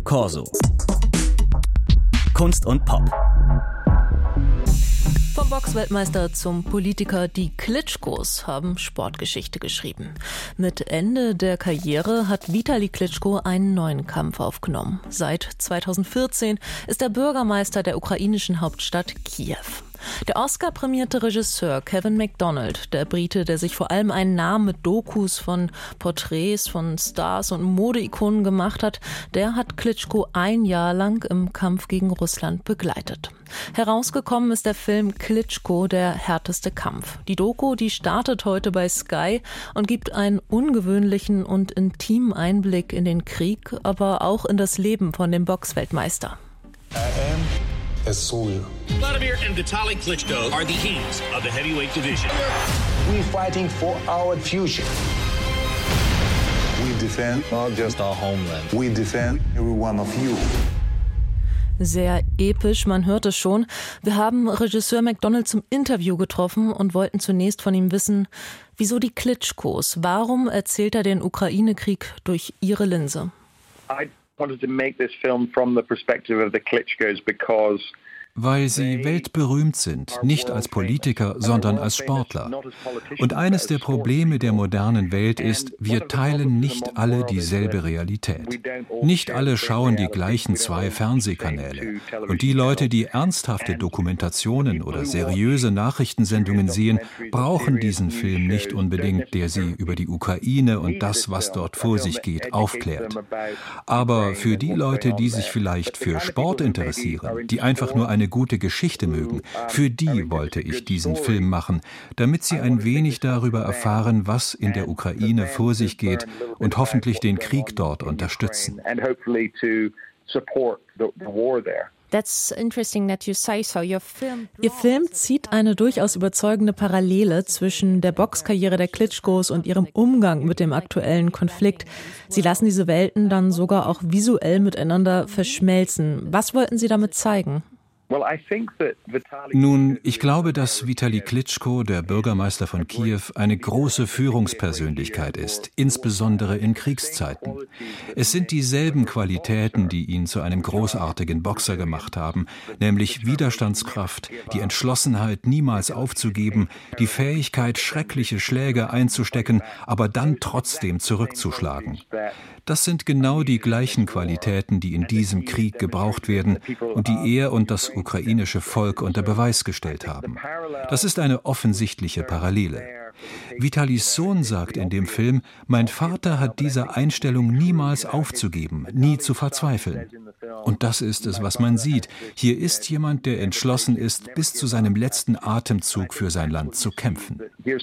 Corso. Kunst und Pop. Vom Boxweltmeister zum Politiker, die Klitschkos haben Sportgeschichte geschrieben. Mit Ende der Karriere hat Vitali Klitschko einen neuen Kampf aufgenommen. Seit 2014 ist er Bürgermeister der ukrainischen Hauptstadt Kiew. Der Oscar-prämierte Regisseur Kevin Macdonald, der Brite, der sich vor allem einen Namen mit Dokus von Porträts von Stars und Modeikonen gemacht hat, der hat Klitschko ein Jahr lang im Kampf gegen Russland begleitet. Herausgekommen ist der Film Klitschko, der härteste Kampf. Die Doku, die startet heute bei Sky und gibt einen ungewöhnlichen und intimen Einblick in den Krieg, aber auch in das Leben von dem Boxweltmeister. Vladimir and Vitali Klitschko are the kings of the heavyweight division. We're fighting for our future. We defend not just our homeland. We defend every one of you. Sehr episch, man hört es schon. Wir haben Regisseur Macdonald zum Interview getroffen und wollten zunächst von ihm wissen, wieso die Klitschkos? Warum erzählt er den Ukraine-Krieg durch ihre Linse? I wanted to make this film from the perspective of the Klitschkos because weil sie weltberühmt sind, nicht als Politiker, sondern als Sportler. Und eines der Probleme der modernen Welt ist, wir teilen nicht alle dieselbe Realität. Nicht alle schauen die gleichen 2 Fernsehkanäle. Und die Leute, die ernsthafte Dokumentationen oder seriöse Nachrichtensendungen sehen, brauchen diesen Film nicht unbedingt, der sie über die Ukraine und das, was dort vor sich geht, aufklärt. Aber für die Leute, die sich vielleicht für Sport interessieren, die einfach nur eine gute Geschichte mögen, für die wollte ich diesen Film machen, damit sie ein wenig darüber erfahren, was in der Ukraine vor sich geht und hoffentlich den Krieg dort unterstützen. That's interesting that you say so. Ihr Film zieht eine durchaus überzeugende Parallele zwischen der Boxkarriere der Klitschkos und ihrem Umgang mit dem aktuellen Konflikt. Sie lassen diese Welten dann sogar auch visuell miteinander verschmelzen. Was wollten Sie damit zeigen? Nun, ich glaube, dass Vitali Klitschko, der Bürgermeister von Kiew, eine große Führungspersönlichkeit ist, insbesondere in Kriegszeiten. Es sind dieselben Qualitäten, die ihn zu einem großartigen Boxer gemacht haben, nämlich Widerstandskraft, die Entschlossenheit, niemals aufzugeben, die Fähigkeit, schreckliche Schläge einzustecken, aber dann trotzdem zurückzuschlagen. Das sind genau die gleichen Qualitäten, die in diesem Krieg gebraucht werden und die er und das ukrainische Volk unter Beweis gestellt haben. Das ist eine offensichtliche Parallele. Vitalis Sohn sagt in dem Film, mein Vater hat diese Einstellung niemals aufzugeben, nie zu verzweifeln. Und das ist es, was man sieht. Hier ist jemand, der entschlossen ist, bis zu seinem letzten Atemzug für sein Land zu kämpfen.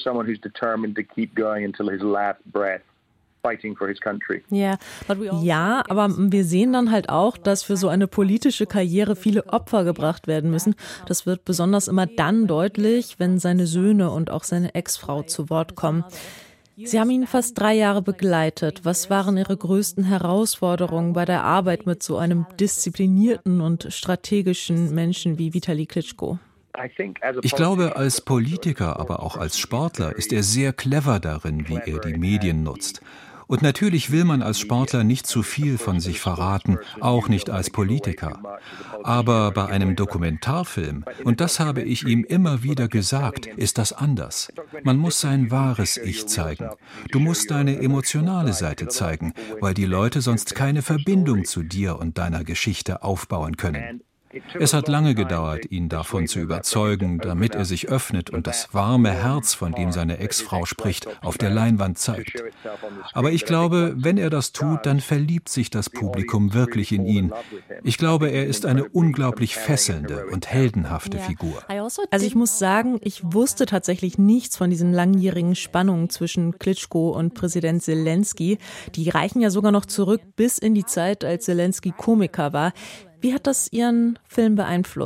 Ja, aber wir sehen dann halt auch, dass für so eine politische Karriere viele Opfer gebracht werden müssen. Das wird besonders immer dann deutlich, wenn seine Söhne und auch seine Ex-Frau zu Wort kommen. Sie haben ihn fast 3 Jahre begleitet. Was waren Ihre größten Herausforderungen bei der Arbeit mit so einem disziplinierten und strategischen Menschen wie Vitali Klitschko? Ich glaube, als Politiker, aber auch als Sportler ist er sehr clever darin, wie er die Medien nutzt. Und natürlich will man als Sportler nicht zu viel von sich verraten, auch nicht als Politiker. Aber bei einem Dokumentarfilm, und das habe ich ihm immer wieder gesagt, ist das anders. Man muss sein wahres Ich zeigen. Du musst deine emotionale Seite zeigen, weil die Leute sonst keine Verbindung zu dir und deiner Geschichte aufbauen können. Es hat lange gedauert, ihn davon zu überzeugen, damit er sich öffnet und das warme Herz, von dem seine Ex-Frau spricht, auf der Leinwand zeigt. Aber ich glaube, wenn er das tut, dann verliebt sich das Publikum wirklich in ihn. Ich glaube, er ist eine unglaublich fesselnde und heldenhafte Figur. Also ich muss sagen, ich wusste tatsächlich nichts von diesen langjährigen Spannungen zwischen Klitschko und Präsident Selensky. Die reichen ja sogar noch zurück bis in die Zeit, als Selensky Komiker war. Wie hat das Ihren Film beeinflusst?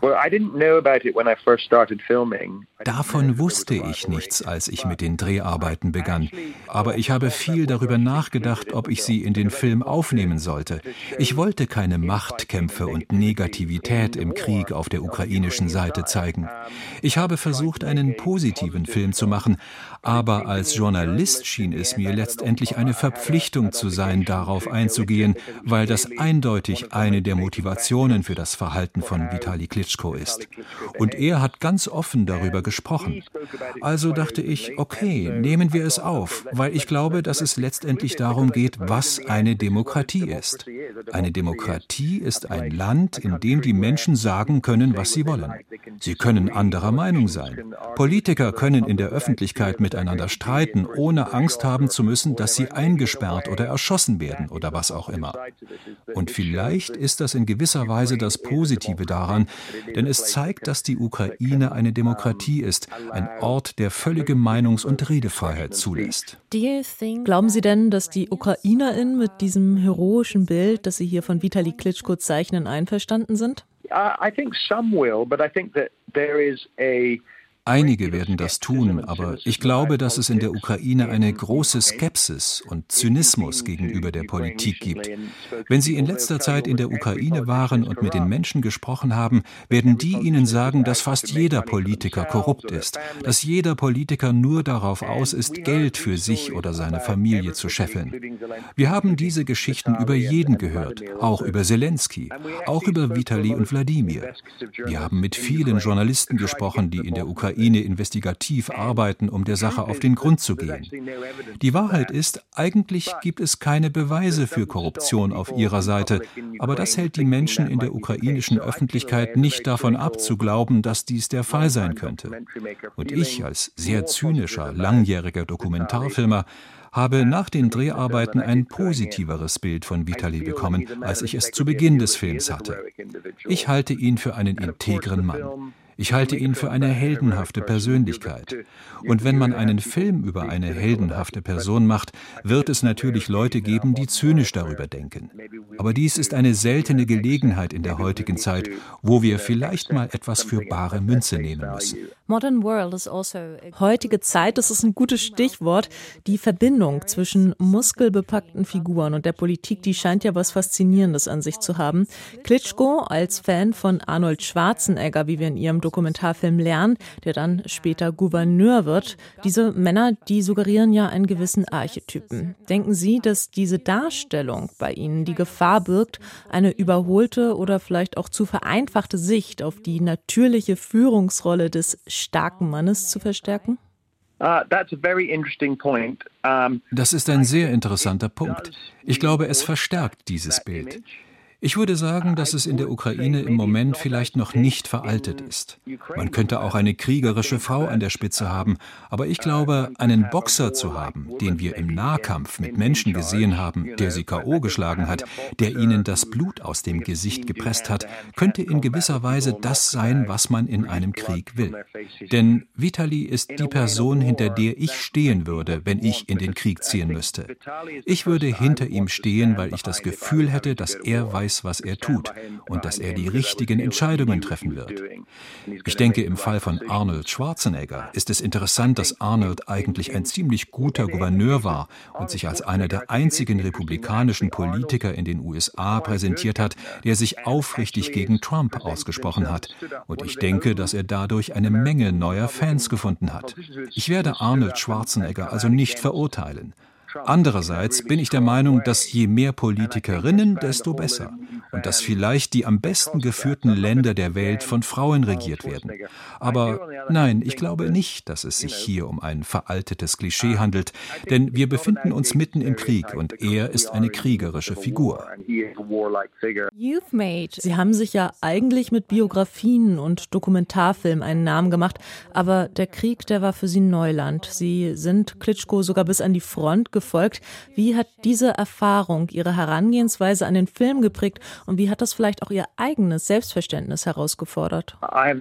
Davon wusste ich nichts, als ich mit den Dreharbeiten begann. Aber ich habe viel darüber nachgedacht, ob ich sie in den Film aufnehmen sollte. Ich wollte keine Machtkämpfe und Negativität im Krieg auf der ukrainischen Seite zeigen. Ich habe versucht, einen positiven Film zu machen, aber als Journalist schien es mir letztendlich eine Verpflichtung zu sein, darauf einzugehen, weil das eindeutig eine der Motivationen für das Verhalten von Vitali Klitschko ist. Und er hat ganz offen darüber gesprochen. Also dachte ich, okay, nehmen wir es auf, weil ich glaube, dass es letztendlich darum geht, was eine Demokratie ist. Eine Demokratie ist ein Land, in dem die Menschen sagen können, was sie wollen. Sie können anderer Meinung sein. Politiker können in der Öffentlichkeit miteinander streiten, ohne Angst haben zu müssen, dass sie eingesperrt oder erschossen werden oder was auch immer. Und vielleicht ist das in gewisser Weise das Positive daran, denn es zeigt, dass die Ukraine eine Demokratie ist, ein Ort, der völlige Meinungs- und Redefreiheit zulässt. Glauben Sie denn, dass die UkrainerInnen mit diesem heroischen Bild, das Sie hier von Vitali Klitschko zeichnen, einverstanden sind? I think some will, but I think that there is a Einige werden das tun, aber ich glaube, dass es in der Ukraine eine große Skepsis und Zynismus gegenüber der Politik gibt. Wenn Sie in letzter Zeit in der Ukraine waren und mit den Menschen gesprochen haben, werden die Ihnen sagen, dass fast jeder Politiker korrupt ist, dass jeder Politiker nur darauf aus ist, Geld für sich oder seine Familie zu scheffeln. Wir haben diese Geschichten über jeden gehört, auch über Zelensky, auch über Vitali und Wladimir. Wir haben mit vielen Journalisten gesprochen, die in der Ukraine investigativ arbeiten, um der Sache auf den Grund zu gehen. Die Wahrheit ist, eigentlich gibt es keine Beweise für Korruption auf ihrer Seite, aber das hält die Menschen in der ukrainischen Öffentlichkeit nicht davon ab, zu glauben, dass dies der Fall sein könnte. Und ich als sehr zynischer, langjähriger Dokumentarfilmer habe nach den Dreharbeiten ein positiveres Bild von Vitali bekommen, als ich es zu Beginn des Films hatte. Ich halte ihn für einen integren Mann. Ich halte ihn für eine heldenhafte Persönlichkeit. Und wenn man einen Film über eine heldenhafte Person macht, wird es natürlich Leute geben, die zynisch darüber denken. Aber dies ist eine seltene Gelegenheit in der heutigen Zeit, wo wir vielleicht mal etwas für bare Münze nehmen müssen. Heutige Zeit, das ist ein gutes Stichwort. Die Verbindung zwischen muskelbepackten Figuren und der Politik, die scheint ja was Faszinierendes an sich zu haben. Klitschko als Fan von Arnold Schwarzenegger, wie wir in ihrem Dokumentarfilm lernen, der dann später Gouverneur wird. Diese Männer, die suggerieren ja einen gewissen Archetypen. Denken Sie, dass diese Darstellung bei Ihnen die Gefahr birgt, eine überholte oder vielleicht auch zu vereinfachte Sicht auf die natürliche Führungsrolle des starken Mannes zu verstärken? That's a very interesting point. Das ist ein sehr interessanter Punkt. Ich glaube, es verstärkt dieses Bild. Ich würde sagen, dass es in der Ukraine im Moment vielleicht noch nicht veraltet ist. Man könnte auch eine kriegerische Frau an der Spitze haben, aber ich glaube, einen Boxer zu haben, den wir im Nahkampf mit Menschen gesehen haben, der sie K.O. geschlagen hat, der ihnen das Blut aus dem Gesicht gepresst hat, könnte in gewisser Weise das sein, was man in einem Krieg will. Denn Vitali ist die Person, hinter der ich stehen würde, wenn ich in den Krieg ziehen müsste. Ich würde hinter ihm stehen, weil ich das Gefühl hätte, dass er weiß, was er tut und dass er die richtigen Entscheidungen treffen wird. Ich denke, im Fall von Arnold Schwarzenegger ist es interessant, dass Arnold eigentlich ein ziemlich guter Gouverneur war und sich als einer der einzigen republikanischen Politiker in den USA präsentiert hat, der sich aufrichtig gegen Trump ausgesprochen hat. Und ich denke, dass er dadurch eine Menge neuer Fans gefunden hat. Ich werde Arnold Schwarzenegger also nicht verurteilen. Andererseits bin ich der Meinung, dass je mehr Politikerinnen, desto besser. Und dass vielleicht die am besten geführten Länder der Welt von Frauen regiert werden. Aber nein, ich glaube nicht, dass es sich hier um ein veraltetes Klischee handelt, denn wir befinden uns mitten im Krieg und er ist eine kriegerische Figur. Sie haben sich ja eigentlich mit Biografien und Dokumentarfilmen einen Namen gemacht, aber der Krieg, der war für Sie Neuland. Sie sind Klitschko sogar bis an die Front gefolgt. Wie hat diese Erfahrung Ihre Herangehensweise an den Film geprägt und wie hat das vielleicht auch Ihr eigenes Selbstverständnis herausgefordert?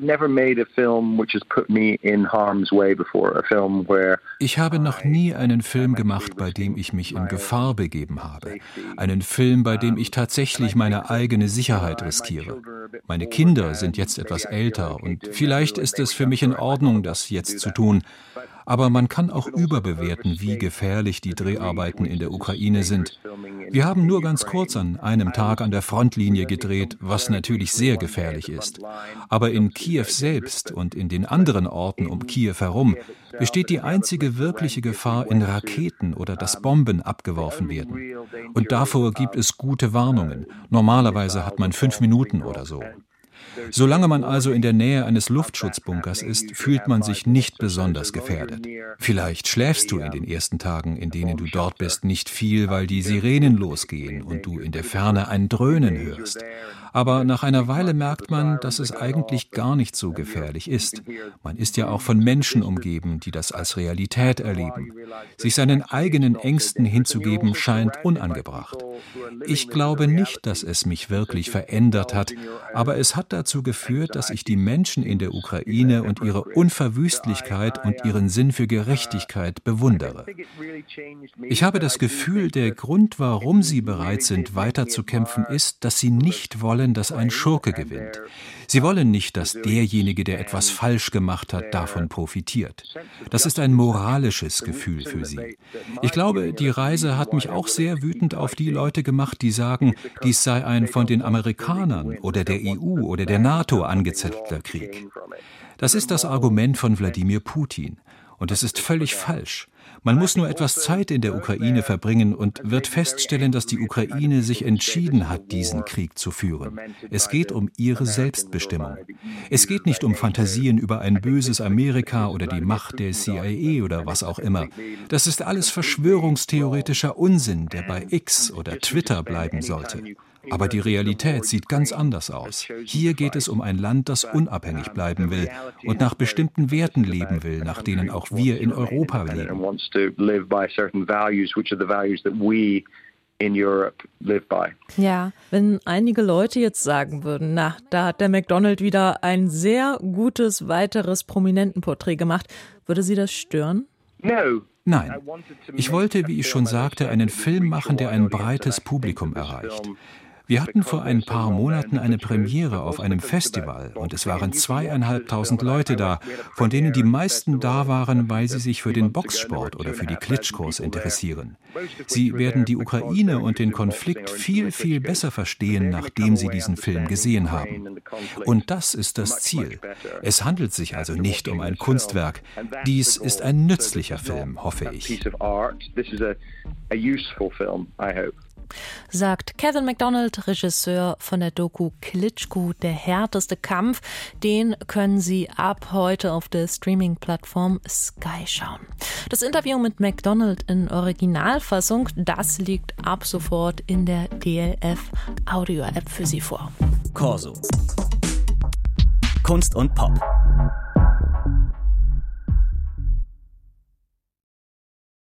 Ich habe noch nie einen Film gemacht, bei dem ich mich in Gefahr begeben habe. Einen Film, bei dem ich tatsächlich meine eigene Sicherheit riskiere. Meine Kinder sind jetzt etwas älter und vielleicht ist es für mich in Ordnung, das jetzt zu tun. Aber man kann auch überbewerten, wie gefährlich die Dreharbeiten in der Ukraine sind. Wir haben nur ganz kurz an einem Tag an der Frontlinie gedreht, was natürlich sehr gefährlich ist. Aber in Kiew selbst und in den anderen Orten um Kiew herum besteht die einzige wirkliche Gefahr in Raketen oder dass Bomben abgeworfen werden. Und davor gibt es gute Warnungen. Normalerweise hat man 5 Minuten oder so. Solange man also in der Nähe eines Luftschutzbunkers ist, fühlt man sich nicht besonders gefährdet. Vielleicht schläfst du in den ersten Tagen, in denen du dort bist, nicht viel, weil die Sirenen losgehen und du in der Ferne ein Dröhnen hörst. Aber nach einer Weile merkt man, dass es eigentlich gar nicht so gefährlich ist. Man ist ja auch von Menschen umgeben, die das als Realität erleben. Sich seinen eigenen Ängsten hinzugeben, scheint unangebracht. Ich glaube nicht, dass es mich wirklich verändert hat, aber es hat dazu geführt, dass ich die Menschen in der Ukraine und ihre Unverwüstlichkeit und ihren Sinn für Gerechtigkeit bewundere. Ich habe das Gefühl, der Grund, warum sie bereit sind, weiterzukämpfen, ist, dass sie nicht wollen, dass ein Schurke gewinnt. Sie wollen nicht, dass derjenige, der etwas falsch gemacht hat, davon profitiert. Das ist ein moralisches Gefühl für sie. Ich glaube, die Reise hat mich auch sehr wütend auf die Leute gemacht, die sagen, dies sei ein von den Amerikanern oder der EU oder der NATO angezettelter Krieg. Das ist das Argument von Wladimir Putin. Und es ist völlig falsch. Man muss nur etwas Zeit in der Ukraine verbringen und wird feststellen, dass die Ukraine sich entschieden hat, diesen Krieg zu führen. Es geht um ihre Selbstbestimmung. Es geht nicht um Fantasien über ein böses Amerika oder die Macht der CIA oder was auch immer. Das ist alles verschwörungstheoretischer Unsinn, der bei X oder Twitter bleiben sollte. Aber die Realität sieht ganz anders aus. Hier geht es um ein Land, das unabhängig bleiben will und nach bestimmten Werten leben will, nach denen auch wir in Europa leben. Ja, wenn einige Leute jetzt sagen würden, na, da hat der McDonald wieder ein sehr gutes weiteres Prominentenporträt gemacht, würde Sie das stören? Nein. Ich wollte, wie ich schon sagte, einen Film machen, der ein breites Publikum erreicht. Wir hatten vor ein paar Monaten eine Premiere auf einem Festival und es waren 2.500 Leute da, von denen die meisten da waren, weil sie sich für den Boxsport oder für die Klitschkos interessieren. Sie werden die Ukraine und den Konflikt viel, viel besser verstehen, nachdem sie diesen Film gesehen haben. Und das ist das Ziel. Es handelt sich also nicht um ein Kunstwerk. Dies ist ein nützlicher Film, hoffe ich. Sagt Kevin McDonald, Regisseur von der Doku Klitschko, der härteste Kampf. Den können Sie ab heute auf der Streaming-Plattform Sky schauen. Das Interview mit McDonald in Originalfassung, das liegt ab sofort in der DLF Audio-App für Sie vor. Corso. Kunst und Pop.